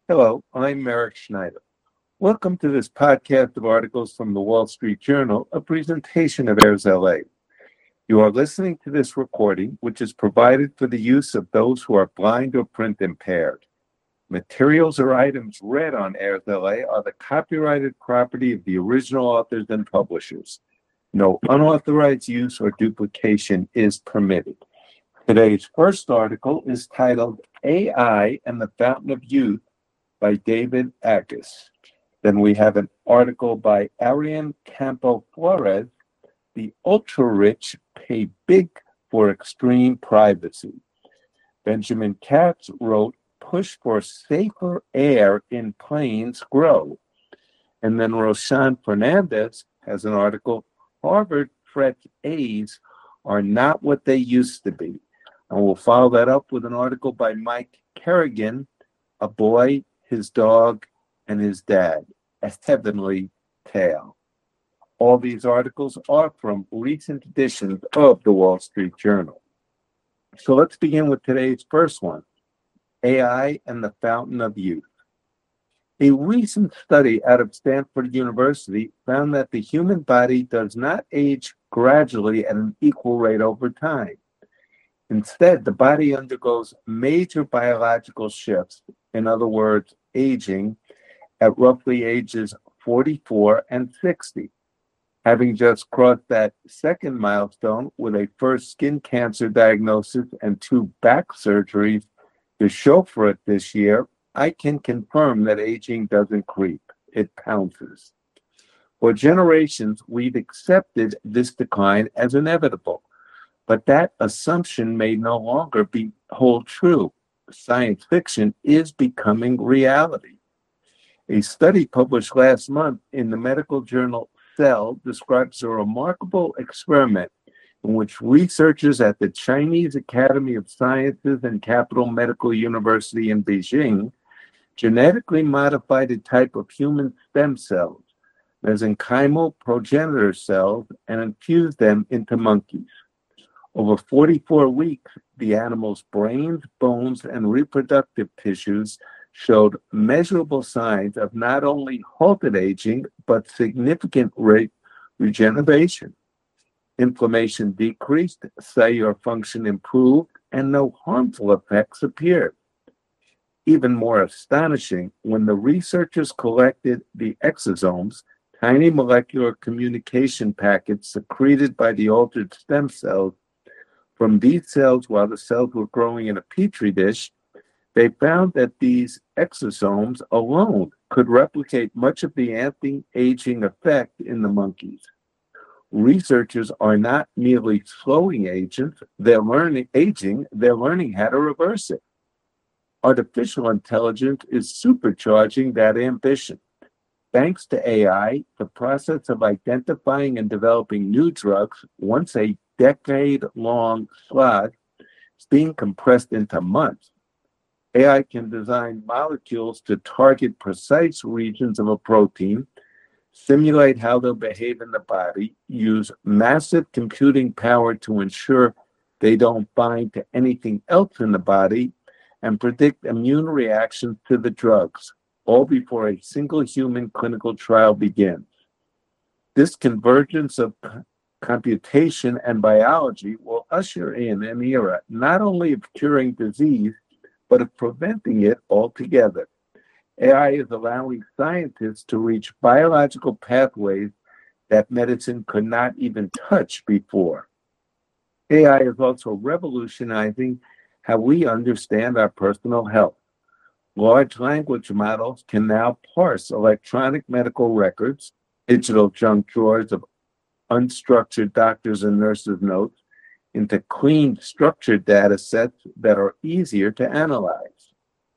Hello, I'm Merrick Schneider. Welcome to this podcast of articles from the Wall Street Journal, a presentation of Airs LA. You are listening to this recording, which is provided for the use of those who are blind or print impaired. Materials or items read on Airs LA are the copyrighted property of the original authors and publishers. No unauthorized use or duplication is permitted. Today's first article is titled AI and the Fountain of Youth by David Agus. Then we have an article by Ariane Campo Flores, The Ultra-Rich Pay Big for Extreme Privacy. Benjamin Katz wrote, Push for Safer Air in Planes Grow. And then Roshan Fernandez has an article, Harvard Fresh A's are not what they used to be. And we'll follow that up with an article by Mike Kerrigan, A Boy, His Dog, and His Dad, A Heavenly Tale. All these articles are from recent editions of the Wall Street Journal. So let's begin with today's first one, AI and the Fountain of Youth. A recent study out of Stanford University found that the human body does not age gradually at an equal rate over time. Instead, the body undergoes major biological shifts, in other words, aging, at roughly ages 44 and 60. Having just crossed that second milestone with a first skin cancer diagnosis and 2 back surgeries to show for it this year, I can confirm that aging doesn't creep, it pounces. For generations, we've accepted this decline as inevitable, but that assumption may no longer hold true. Science fiction is becoming reality. A study published last month in the medical journal Cell describes a remarkable experiment in which researchers at the Chinese Academy of Sciences and Capital Medical University in Beijing genetically modified a type of human stem cells, mesenchymal progenitor cells, and infused them into monkeys. Over 44 weeks, the animal's brains, bones, and reproductive tissues showed measurable signs of not only halted aging, but significant regeneration. Inflammation decreased, cellular function improved, and no harmful effects appeared. Even more astonishing, when the researchers collected the exosomes, tiny molecular communication packets secreted by the altered stem cells, from these cells while the cells were growing in a petri dish, they found that these exosomes alone could replicate much of the anti-aging effect in the monkeys. Researchers are not merely slowing agents, they're learning how to reverse it. Artificial intelligence is supercharging that ambition. Thanks to AI, the process of identifying and developing new drugs, once a decade-long slog, is being compressed into months. AI can design molecules to target precise regions of a protein, simulate how they'll behave in the body, use massive computing power to ensure they don't bind to anything else in the body, and predict immune reactions to the drugs, all before a single human clinical trial begins. This convergence of computation and biology will usher in an era not only of curing disease, but of preventing it altogether. AI is allowing scientists to reach biological pathways that medicine could not even touch before. AI is also revolutionizing how we understand our personal health. Large language models can now parse electronic medical records, digital junk drawers of unstructured doctors' and nurses' notes, into clean, structured data sets that are easier to analyze.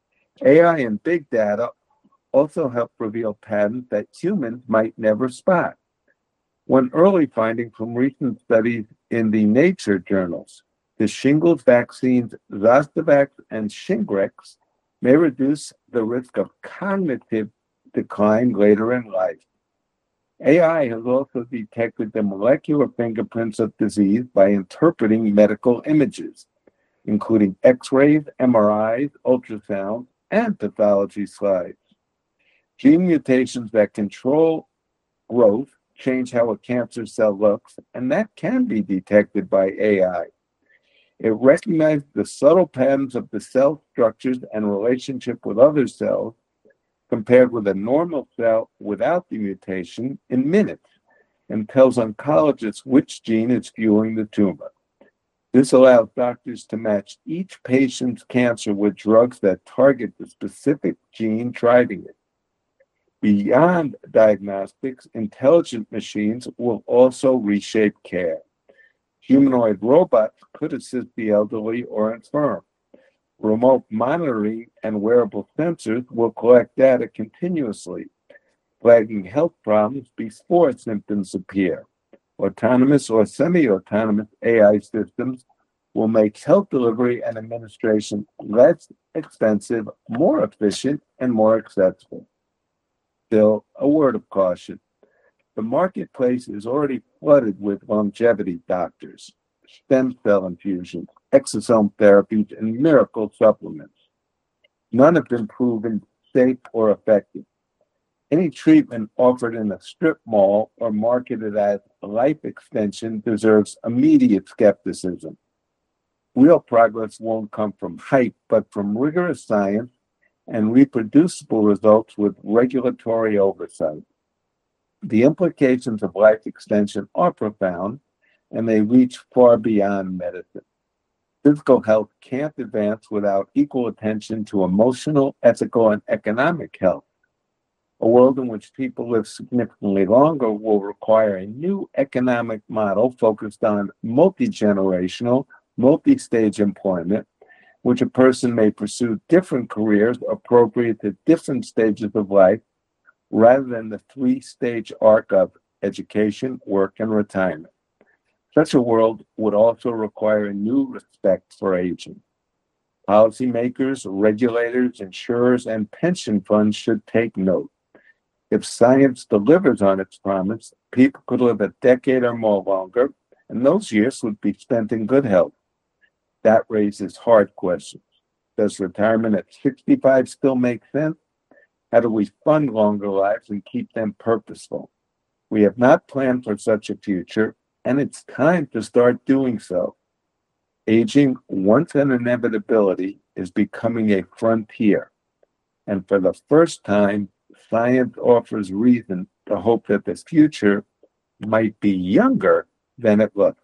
AI and big data also help reveal patterns that humans might never spot. One early finding from recent studies in the Nature journals, the shingles vaccines Zostavax and Shingrix may reduce the risk of cognitive decline later in life. AI has also detected the molecular fingerprints of disease by interpreting medical images, including X-rays, MRIs, ultrasounds, and pathology slides. Gene mutations that control growth change how a cancer cell looks, and that can be detected by AI. It recognizes the subtle patterns of the cell structures and relationship with other cells compared with a normal cell without the mutation in minutes, and tells oncologists which gene is fueling the tumor. This allows doctors to match each patient's cancer with drugs that target the specific gene driving it. Beyond diagnostics, intelligent machines will also reshape care. Humanoid robots could assist the elderly or infirm. Remote monitoring and wearable sensors will collect data continuously, flagging health problems before symptoms appear. Autonomous or semi-autonomous AI systems will make health delivery and administration less expensive, more efficient, and more accessible. Still, a word of caution. The marketplace is already flooded with longevity doctors, stem cell infusions, exosome therapies, and miracle supplements. None have been proven safe or effective. Any treatment offered in a strip mall or marketed as a life extension deserves immediate skepticism. Real progress won't come from hype, but from rigorous science and reproducible results with regulatory oversight. The implications of life extension are profound, and they reach far beyond medicine. Physical health can't advance without equal attention to emotional, ethical, and economic health. A world in which people live significantly longer will require a new economic model focused on multi-generational, multi-stage employment, which a person may pursue different careers appropriate to different stages of life, rather than the three-stage arc of education, work, and retirement. Such a world would also require a new respect for aging. Policymakers, regulators, insurers, and pension funds should take note. If science delivers on its promise, people could live a decade or more longer, and those years would be spent in good health. That raises hard questions. Does retirement at 65 still make sense? How do we fund longer lives and keep them purposeful? We have not planned for such a future, and it's time to start doing so. Aging, once an inevitability, is becoming a frontier. And for the first time, science offers reason to hope that the future might be younger than it looks.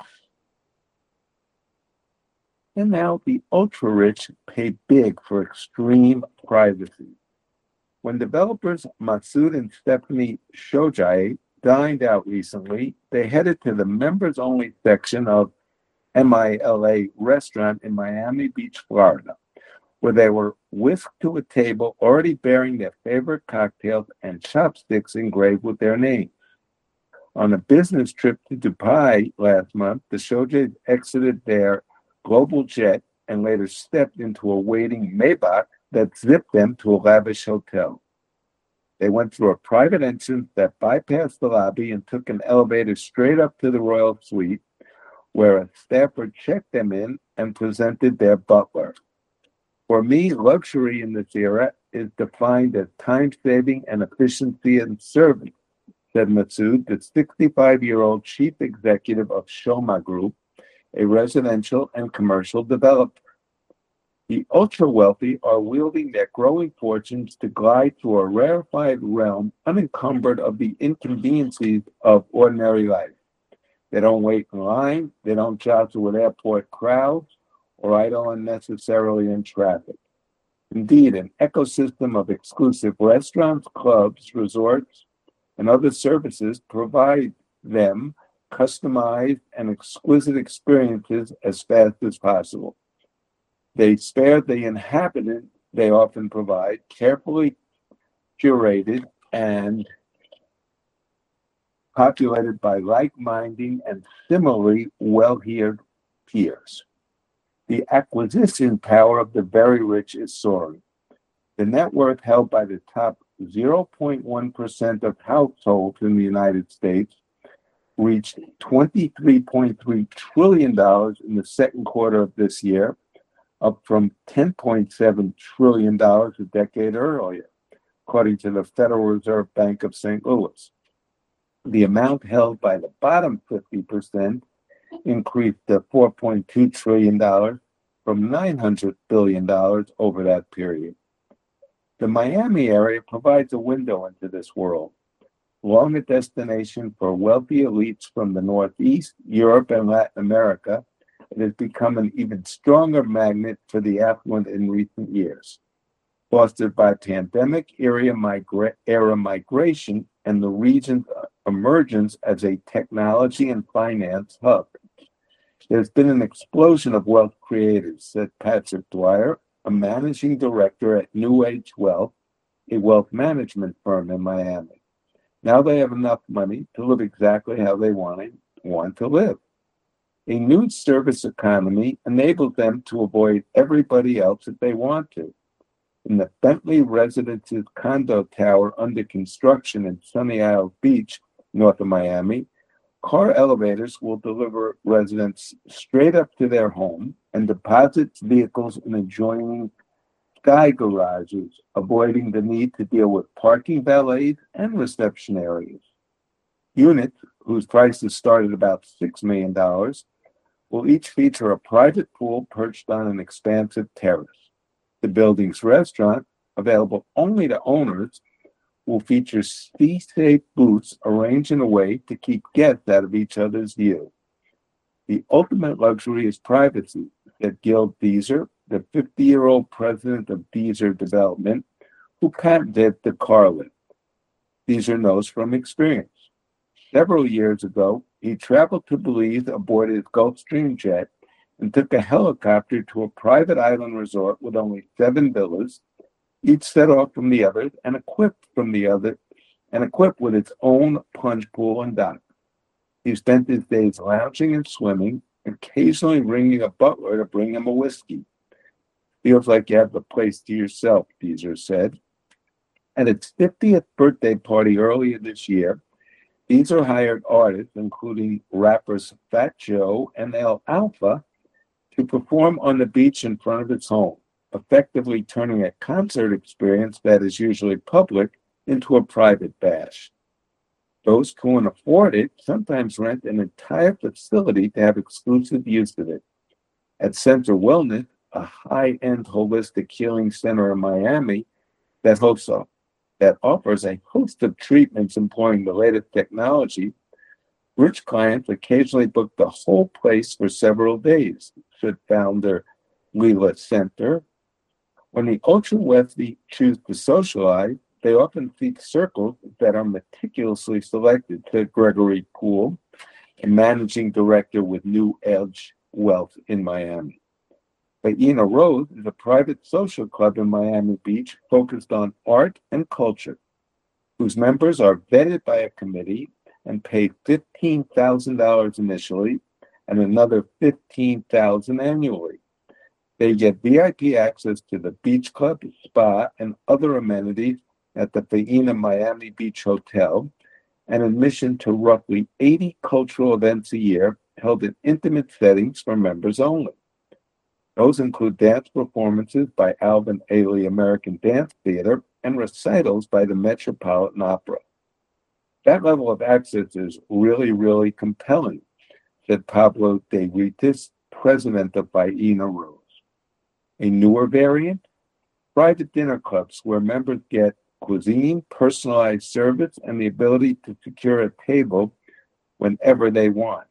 And now the ultra-rich pay big for extreme privacy. When developers Masood and Stephanie Shojai dined out recently, they headed to the members-only section of MILA restaurant in Miami Beach, Florida, where they were whisked to a table already bearing their favorite cocktails and chopsticks engraved with their names. On a business trip to Dubai last month, the Shojais exited their global jet and later stepped into a waiting Maybach that zipped them to a lavish hotel. They went through a private entrance that bypassed the lobby and took an elevator straight up to the royal suite, where a staffer checked them in and presented their butler. For me, luxury in this era is defined as time-saving and efficiency in service, said Masood, the 65-year-old chief executive of Shoma Group, a residential and commercial developer. The ultra-wealthy are wielding their growing fortunes to glide through a rarefied realm unencumbered of the inconveniences of ordinary life. They don't wait in line, they don't jostle with airport crowds, or idle unnecessarily in traffic. Indeed, an ecosystem of exclusive restaurants, clubs, resorts, and other services provide them customized and exquisite experiences as fast as possible. They spare the inhabitant they often provide, carefully curated and populated by like-minded and similarly well-heeled peers. The acquisition power of the very rich is soaring. The net worth held by the top 0.1% of households in the United States reached $23.3 trillion in the second quarter of this year, up from $10.7 trillion a decade earlier, according to the Federal Reserve Bank of St. Louis. The amount held by the bottom 50% increased to $4.2 trillion from $900 billion over that period. The Miami area provides a window into this world. Long a destination for wealthy elites from the Northeast, Europe, and Latin America, it has become an even stronger magnet for the affluent in recent years, fostered by pandemic-era migration and the region's emergence as a technology and finance hub. There's been an explosion of wealth creators, said Patrick Dwyer, a managing director at New Age Wealth, a wealth management firm in Miami. Now they have enough money to live exactly how they want to live. A new service economy enables them to avoid everybody else if they want to. In the Bentley Residences condo tower under construction in Sunny Isles Beach, north of Miami, car elevators will deliver residents straight up to their home and deposit vehicles in adjoining sky garages, avoiding the need to deal with parking valets and reception areas. Units, whose prices start at about $6 million, will each feature a private pool perched on an expansive terrace. The building's restaurant, available only to owners, will feature sea-safe booths arranged in a way to keep guests out of each other's view. The ultimate luxury is privacy, said Gil Deezer, the 50-year-old president of Deezer Development, who patented the car lift. Deezer knows from experience. Several years ago, he traveled to Belize aboard his Gulfstream jet and took a helicopter to a private island resort with only 7 villas, each set off from the others and equipped with its own plunge pool and dock. He spent his days lounging and swimming, occasionally ringing a butler to bring him a whiskey. Feels like you have the place to yourself, Deezer said. At its 50th birthday party earlier this year, Deezer hired artists, including rappers Fat Joe and El Alfa, to perform on the beach in front of its home, effectively turning a concert experience that is usually public into a private bash. Those who can afford it sometimes rent an entire facility to have exclusive use of it. At Center Wellness, a high-end holistic healing center in Miami that offers a host of treatments employing the latest technology, rich clients occasionally book the whole place for several days, said founder Leela Center. When the ultra-wealthy choose to socialize, they often seek circles that are meticulously selected, said Gregory Poole, a managing director with New Age Wealth in Miami. Faina Rose is a private social club in Miami Beach focused on art and culture, whose members are vetted by a committee and pay $15,000 initially and another $15,000 annually. They get VIP access to the beach club, spa, and other amenities at the Faina Miami Beach Hotel, and admission to roughly 80 cultural events a year held in intimate settings for members only. Those include dance performances by Alvin Ailey American Dance Theater and recitals by the Metropolitan Opera. That level of access is really, really compelling, said Pablo de Ritis, president of Faina Rose. A newer variant? Private dinner clubs where members get cuisine, personalized service, and the ability to secure a table whenever they want.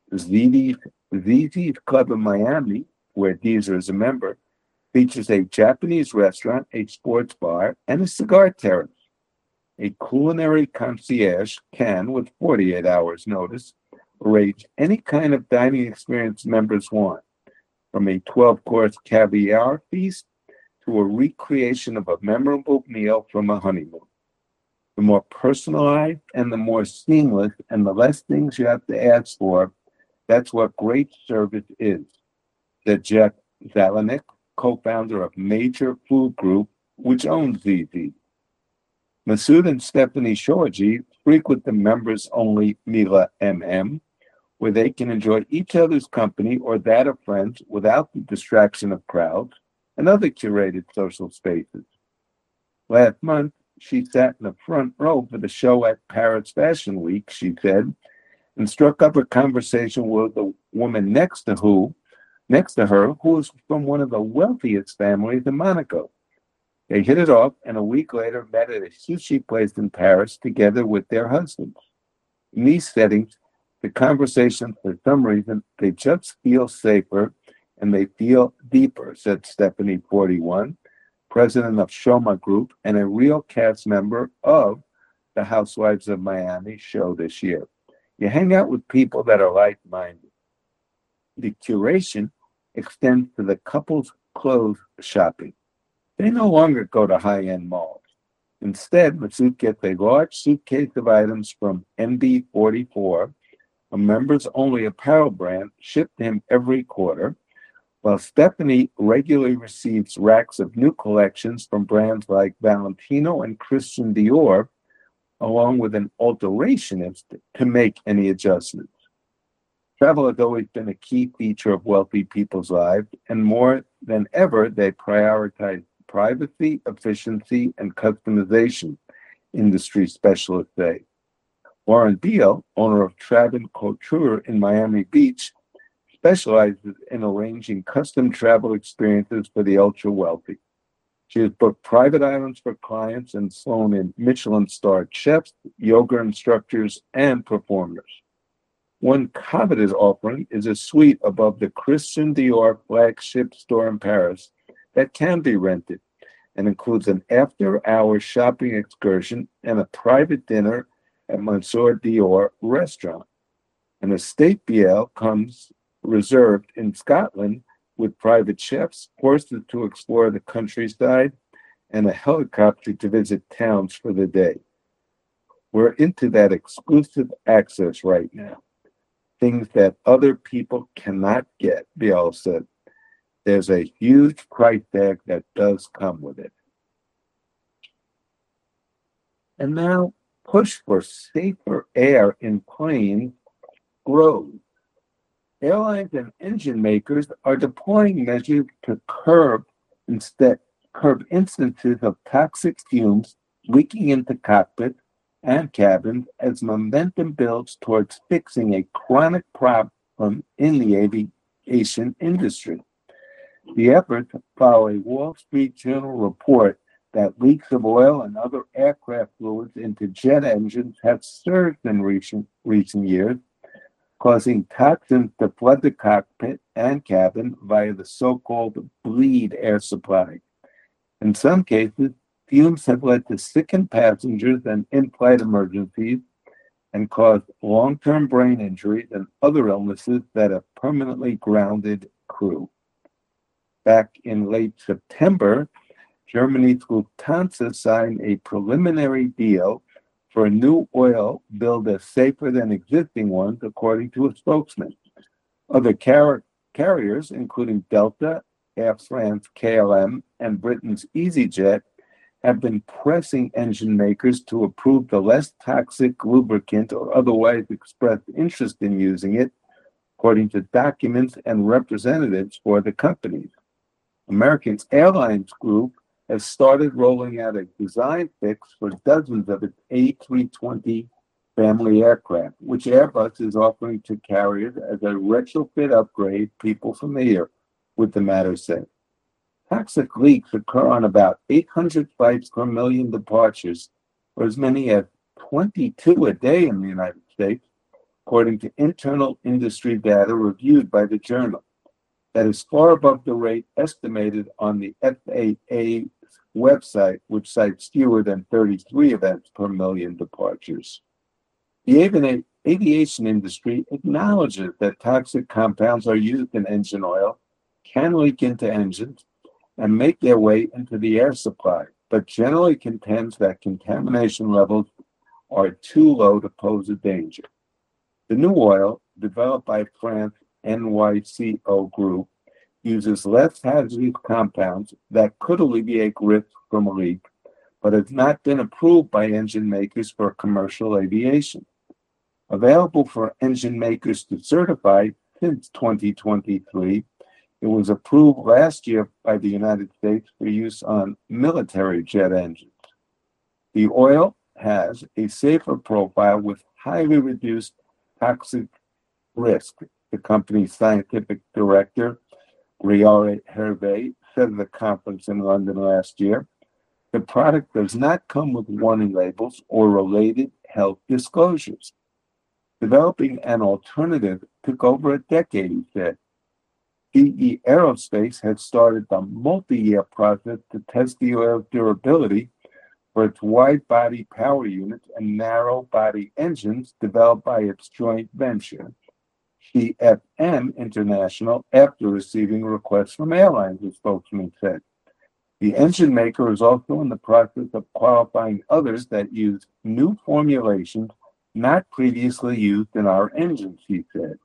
Zizi's Club in Miami, where Deezer is a member, features a Japanese restaurant, a sports bar, and a cigar terrace. A culinary concierge can, with 48 hours notice, arrange any kind of dining experience members want, from a 12-course caviar feast to a recreation of a memorable meal from a honeymoon. The more personalized and the more seamless and the less things you have to ask for, that's what great service is, said Jeff Zelenik, co-founder of Major Food Group, which owns ZZ. Masood and Stephanie Shorji frequent the members-only Mila MM, where they can enjoy each other's company or that of friends without the distraction of crowds and other curated social spaces. Last month, she sat in the front row for the show at Paris Fashion Week, she said, and struck up a conversation with the woman next to her, who was from one of the wealthiest families in Monaco. They hit it off, and a week later met at a sushi place in Paris together with their husbands. In these settings, the conversation, for some reason, they just feel safer and they feel deeper, said Stephanie, 41, president of Shoma Group and a real cast member of the Housewives of Miami show this year. You hang out with people that are like-minded. The curation extends to the couple's clothes shopping. They no longer go to high-end malls. Instead, Masood gets a large suitcase of items from NB44, a members-only apparel brand, shipped to him every quarter, while Stephanie regularly receives racks of new collections from brands like Valentino and Christian Dior, along with an alterationist to make any adjustments. Travel has always been a key feature of wealthy people's lives, and more than ever, they prioritize privacy, efficiency, and customization, industry specialists say. Warren Beal, owner of Travan Couture in Miami Beach, specializes in arranging custom travel experiences for the ultra-wealthy. She has booked private islands for clients and flown in Michelin-starred chefs, yoga instructors, and performers. One coveted offering is a suite above the Christian Dior flagship store in Paris that can be rented and includes an after-hours shopping excursion and a private dinner at Monsieur Dior restaurant. An estate BL comes reserved in Scotland with private chefs, horses to explore the countryside, and a helicopter to visit towns for the day. We're into that exclusive access right now. Things that other people cannot get, Bial said. There's a huge price tag that does come with it. And now, push for safer air in planes grows. Airlines and engine makers are deploying measures to curb instances of toxic fumes leaking into cockpits and cabins as momentum builds towards fixing a chronic problem in the aviation industry. The efforts follow a Wall Street Journal report that leaks of oil and other aircraft fluids into jet engines have surged in recent years, causing toxins to flood the cockpit and cabin via the so-called bleed air supply. In some cases, fumes have led to sickened passengers and in-flight emergencies and caused long-term brain injuries and other illnesses that have permanently grounded crew. Back in late September, Germany's Lufthansa signed a preliminary deal for a new oil billed as safer than existing ones, according to a spokesman. Other carriers, including Delta, Air France, KLM, and Britain's EasyJet, have been pressing engine makers to approve the less toxic lubricant or otherwise expressed interest in using it, according to documents and representatives for the companies. American Airlines Group has started rolling out a design fix for dozens of its A320 family aircraft, which Airbus is offering to carriers as a retrofit upgrade. People familiar with the matter say. Toxic leaks occur on about 800 flights per million departures, or as many as 22 a day in the United States, according to internal industry data reviewed by the journal. That is far above the rate estimated on the FAA website, which cites fewer than 33 events per million departures. The aviation industry acknowledges that toxic compounds are used in engine oil, can leak into engines, and make their way into the air supply, but generally contends that contamination levels are too low to pose a danger. The new oil, developed by France NYCO Group, uses less hazardous compounds that could alleviate risk from a leak, but has not been approved by engine makers for commercial aviation. Available for engine makers to certify since 2023, it was approved last year by the United States for use on military jet engines. The oil has a safer profile with highly reduced toxic risk, the company's scientific director, Riore Hervé, said at a conference in London last year. The product does not come with warning labels or related health disclosures. Developing an alternative took over a decade, he said. GE Aerospace had started the multi-year process to test the oil's durability for its wide-body power units and narrow-body engines developed by its joint venture, CFM International, after receiving requests from airlines, the spokesman said. The engine maker is also in the process of qualifying others that use new formulations not previously used in our engines, he said.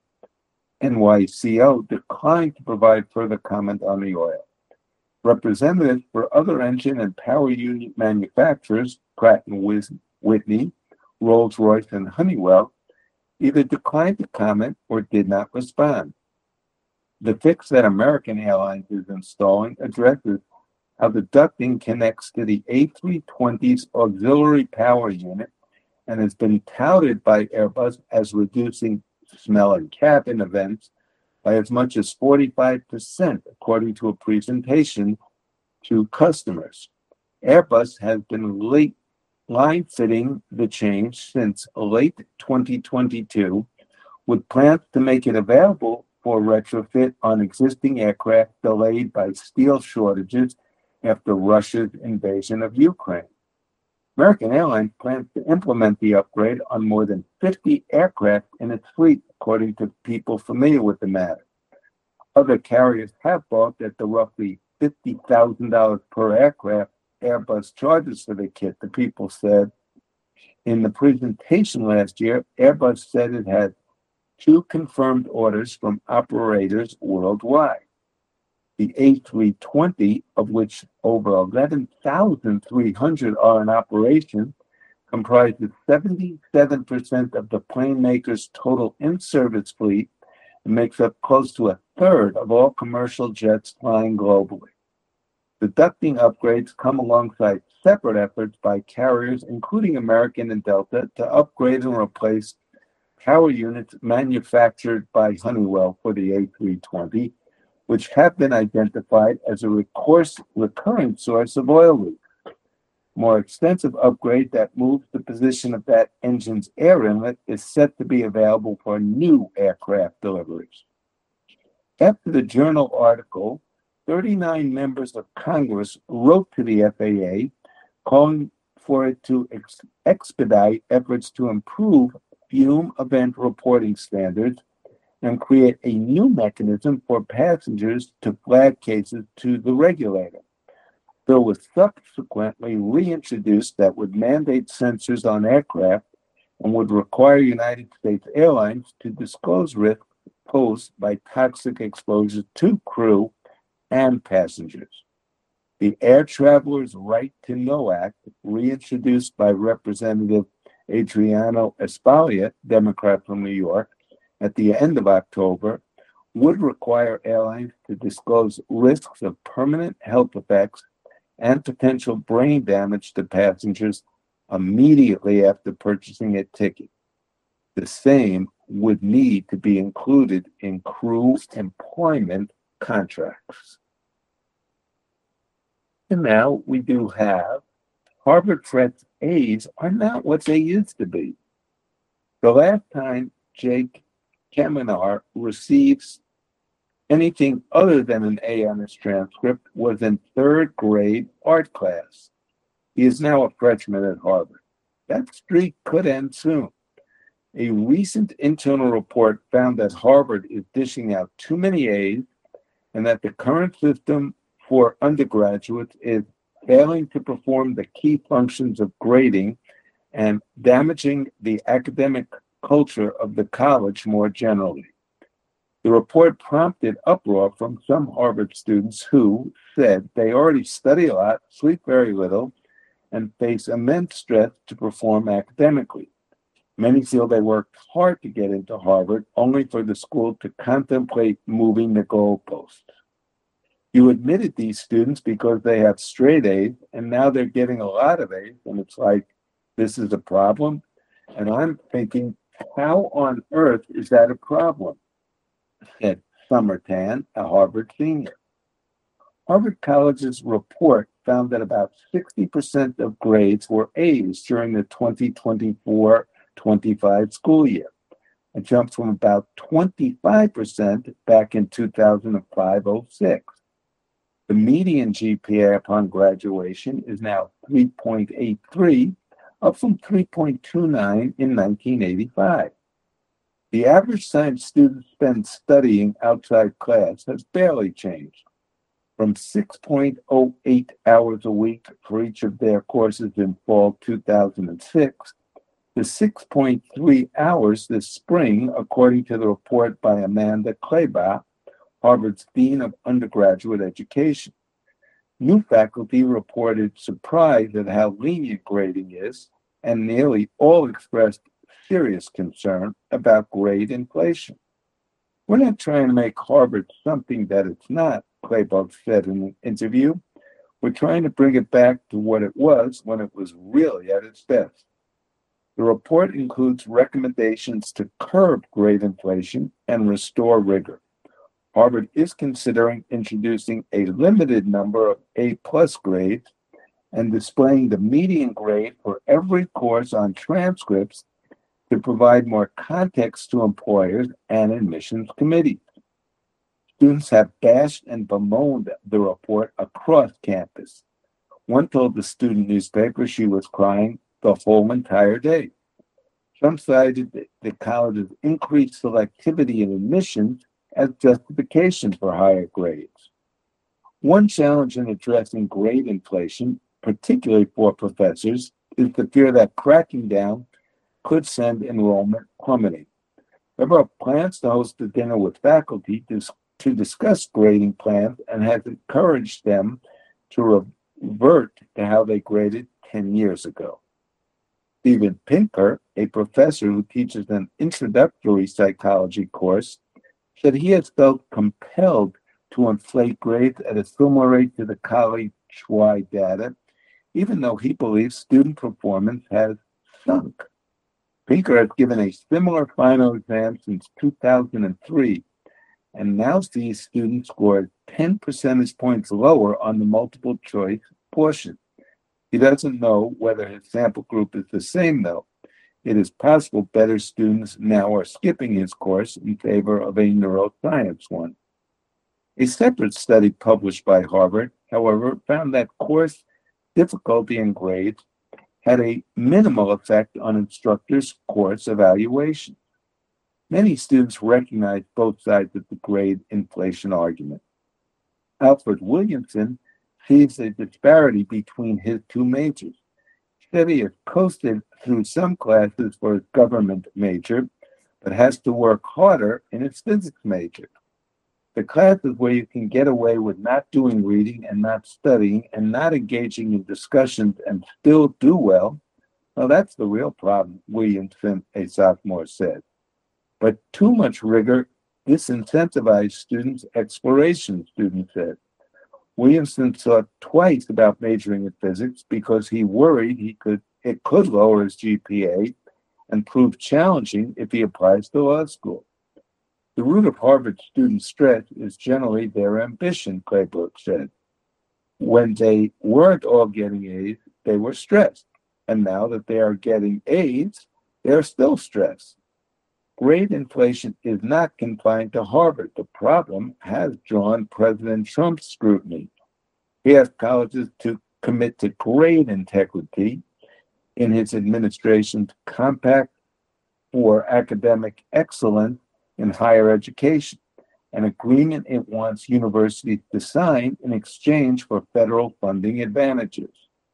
NYCO declined to provide further comment on the oil. Representatives for other engine and power unit manufacturers, Pratt & Whitney, Rolls-Royce, and Honeywell, either declined to comment or did not respond. The fix that American Airlines is installing addresses how the ducting connects to the A320's auxiliary power unit and has been touted by Airbus as reducing smell in cabin events by as much as 45%, according to a presentation to customers. Airbus has been line fitting the change since late 2022, with plans to make it available for retrofit on existing aircraft delayed by steel shortages after Russia's invasion of Ukraine. American Airlines plans to implement the upgrade on more than 50 aircraft in its fleet, according to people familiar with the matter. Other carriers have balked at the roughly $50,000 per aircraft Airbus charges for the kit, the people said. In the presentation last year, Airbus said it had 2 confirmed orders from operators worldwide. The A320, of which over 11,300 are in operation, comprises 77% of the plane maker's total in-service fleet and makes up close to a third of all commercial jets flying globally. The ducting upgrades come alongside separate efforts by carriers, including American and Delta, to upgrade and replace power units manufactured by Honeywell for the A320, which have been identified as a recurring source of oil leaks. More extensive upgrade that moves the position of that engine's air inlet is set to be available for new aircraft deliveries. After the Journal article, 39 members of Congress wrote to the FAA calling for it to expedite efforts to improve fume event reporting standards and create a new mechanism for passengers to flag cases to the regulator. The bill was subsequently reintroduced that would mandate sensors on aircraft and would require United States Airlines to disclose risks posed by toxic exposure to crew and passengers. The Air Travelers' Right to Know Act, reintroduced by Representative Adriano Espalia, Democrat from New York, at the end of October, would require airlines to disclose risks of permanent health effects and potential brain damage to passengers immediately after purchasing a ticket. The same would need to be included in crew employment contracts. And now we do have Harvard Press A's are not what they used to be. The last time Jake Kamenar receives anything other than an A on his transcript was in 3rd grade art class. He is now a freshman at Harvard. That streak could end soon. A recent internal report found that Harvard is dishing out too many A's and that the current system for undergraduates is failing to perform the key functions of grading and damaging the academic culture of the college more generally. The report prompted uproar from some Harvard students who said they already study a lot, sleep very little, and face immense stress to perform academically. Many feel they worked hard to get into Harvard, only for the school to contemplate moving the goalposts. You admitted these students because they have straight A's, and now they're getting a lot of A's, and it's like, this is a problem. And I'm thinking, how on earth is that a problem? Said Summertan, a Harvard senior. Harvard College's report found that about 60% of grades were A's during the 2024-25 school year, a jump from about 25% back in 2005-06. The median GPA upon graduation is now 3.83, up from 3.29 in 1985. The average time students spend studying outside class has barely changed, from 6.08 hours a week for each of their courses in fall 2006 to 6.3 hours this spring, according to the report by Amanda Kleibach, Harvard's Dean of Undergraduate Education. New faculty reported surprise at how lenient grading is, and nearly all expressed serious concern about grade inflation. We're not trying to make Harvard something that it's not, Kleibach said in an interview. We're trying to bring it back to what it was when it was really at its best. The report includes recommendations to curb grade inflation and restore rigor. Harvard is considering introducing a limited number of A-plus grades and displaying the median grade for every course on transcripts to provide more context to employers and admissions committees. Students have bashed and bemoaned the report across campus. One told the student newspaper she was crying the whole entire day. Some cited the college's increased selectivity in admissions as justification for higher grades. One challenge in addressing grade inflation, particularly for professors, is the fear that cracking down could send enrollment plummeting. Deborah plans to host a dinner with faculty to discuss grading plans and has encouraged them to revert to how they graded 10 years ago. Steven Pinker, a professor who teaches an introductory psychology course, said he has felt compelled to inflate grades at a similar rate to the college-wide data, even though he believes student performance has sunk. Pinker has given a similar final exam since 2003 and now sees students scored 10 percentage points lower on the multiple choice portion. He doesn't know whether his sample group is the same, though. It is possible better students now are skipping his course in favor of a neuroscience one. A separate study published by Harvard, however, found that course difficulty and grades had a minimal effect on instructors' course evaluation. Many students recognize both sides of the grade inflation argument. Alfred Williamson sees a disparity between his two majors. He said he has coasted through some classes for his government major, but has to work harder in his physics major. The classes where you can get away with not doing reading and not studying and not engaging in discussions and still do well, that's the real problem, Williamson, a sophomore, said. But too much rigor disincentivized students' exploration, students said. Williamson thought twice about majoring in physics because he worried it could lower his GPA and prove challenging if he applies to law school. The root of Harvard student stress is generally their ambition, Kleibach said. When they weren't all getting A's, they were stressed. And now that they are getting A's, they're still stressed. Grade inflation is not confined to Harvard. The problem has drawn President Trump's scrutiny. He asked colleges to commit to grade integrity in his administration's Compact for Academic Excellence in Higher Education, an agreement it wants universities to sign in exchange for federal funding advantages.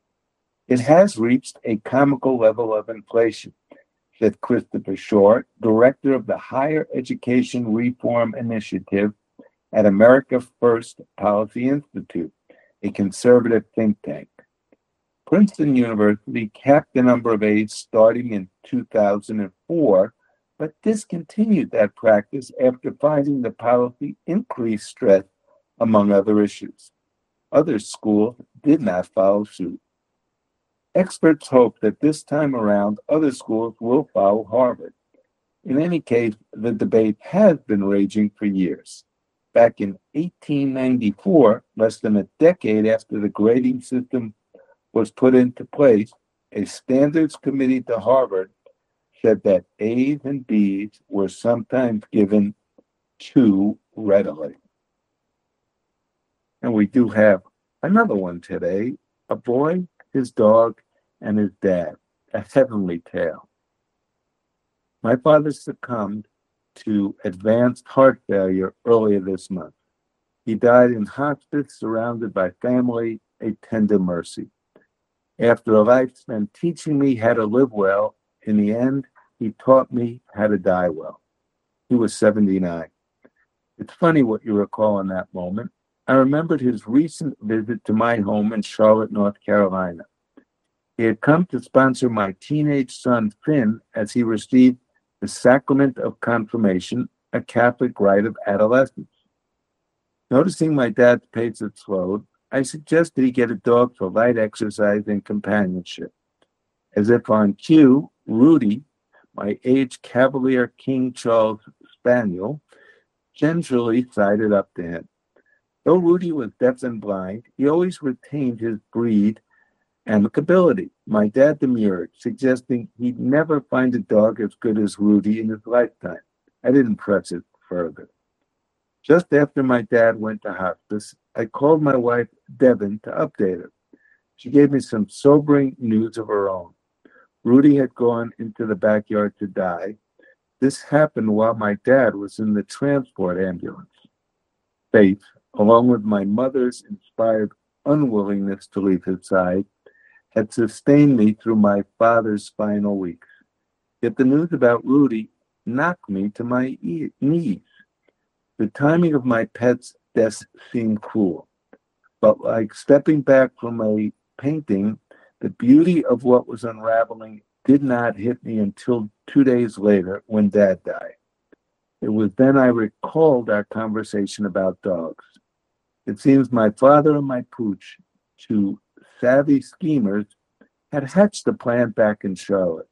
It has reached a comical level of inflation, said Christopher Short, director of the Higher Education Reform Initiative at America First Policy Institute, a conservative think tank. Princeton University capped the number of A's starting in 2004 1994, but discontinued that practice after finding the policy increased stress among other issues. Other schools did not follow suit. Experts hope that this time around other schools will follow Harvard. In any case, the debate has been raging for years. Back in 1894, less than a decade after the grading system was put into place, a standards committee to Harvard said that A's and B's were sometimes given too readily. And we do have another one today, a boy, his dog, and his dad, a heavenly tale. My father succumbed to advanced heart failure earlier this month. He died in hospice surrounded by family, a tender mercy. After a life spent teaching me how to live well, in the end, he taught me how to die well. He was 79. It's funny what you recall in that moment. I remembered his recent visit to my home in Charlotte, North Carolina. He had come to sponsor my teenage son, Finn, as he received the sacrament of confirmation, a Catholic rite of adolescence. Noticing my dad's pace had slowed, I suggested he get a dog for light exercise and companionship. As if on cue, Rudy, my aged Cavalier King Charles Spaniel, gingerly sided up to him. Though Rudy was deaf and blind, he always retained his breed amicability. My dad demurred, suggesting he'd never find a dog as good as Rudy in his lifetime. I didn't press it further. Just after my dad went to hospice, I called my wife, Devin, to update her. She gave me some sobering news of her own. Rudy had gone into the backyard to die. This happened while my dad was in the transport ambulance. Faith, along with my mother's inspired unwillingness to leave his side, had sustained me through my father's final weeks. Yet the news about Rudy knocked me to my knees. The timing of my pet's death seemed cruel, but like stepping back from a painting, the beauty of what was unraveling did not hit me until 2 days later when Dad died. It was then I recalled our conversation about dogs. It seems my father and my pooch, two savvy schemers, had hatched a plan back in Charlotte.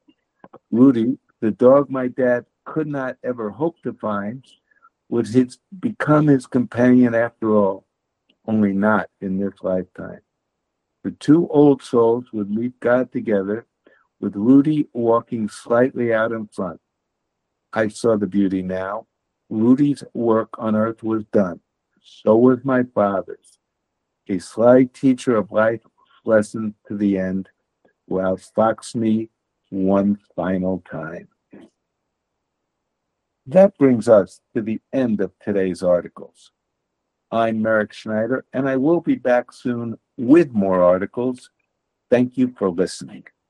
Rudy, the dog my dad could not ever hope to find, would become his companion after all, only not in this lifetime. The two old souls would meet God together, with Rudy walking slightly out in front. I saw the beauty now. Rudy's work on earth was done. So was my father's. A sly teacher of life lessons to the end, while foxed me one final time. That brings us to the end of today's articles. I'm Merrick Schneider, and I will be back soon with more articles. Thank you for listening.